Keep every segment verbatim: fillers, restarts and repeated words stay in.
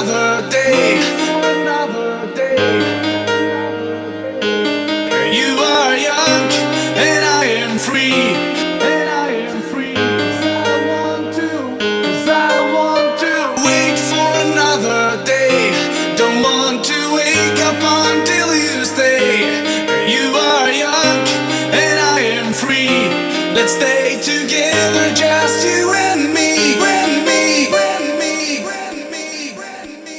another day, another day. You are young and I am free, and I am free. 'Cause I want to, 'cause I want to wait for another day. Don't want to wake up until you stay. You are young and I am free. Let's stay together, just you and me, and me, and me, and me, and me.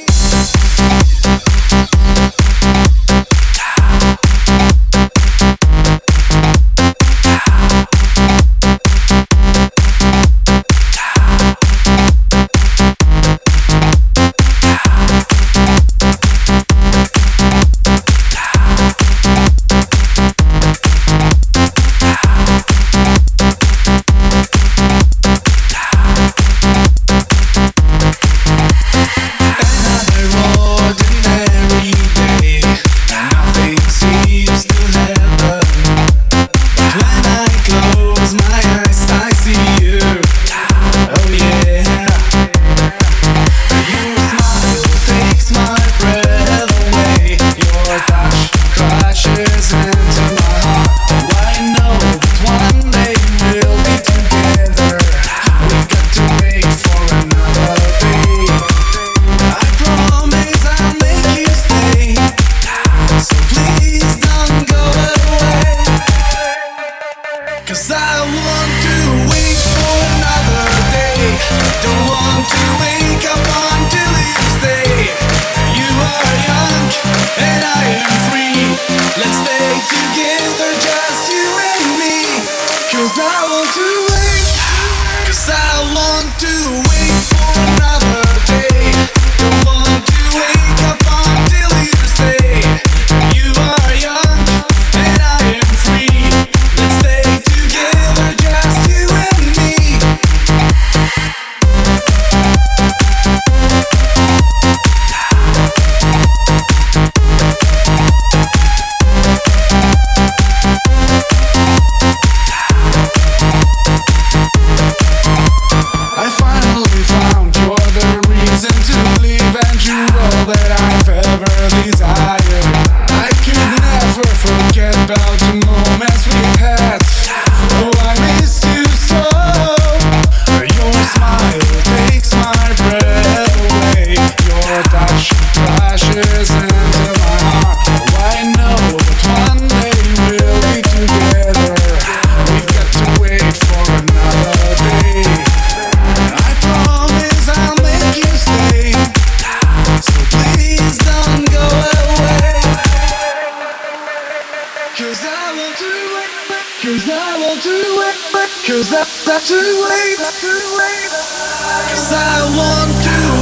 Cause I want to wait for another day. Don't want to wake up until you stay. You are young and I am free. Let's stay together, just you and me. Cause I want to wait. Cause I want to wait for another day. Don't want to wake up until you stay. You are young and I am free. Let's stay together, just you and me. I finally found you're the reason to believe, and you're all that I've ever desired. I could never forget about the moments we've had. Oh, I miss you so. Your smile takes my breath away. Your touch crashes into my heart. Oh, I know that one day we'll be together. We've got to wait for another day. I promise I'll make you stay. So please don't go away. Cause I want to wait. Cause I want to wait. Cause I got to wait. Cause I want to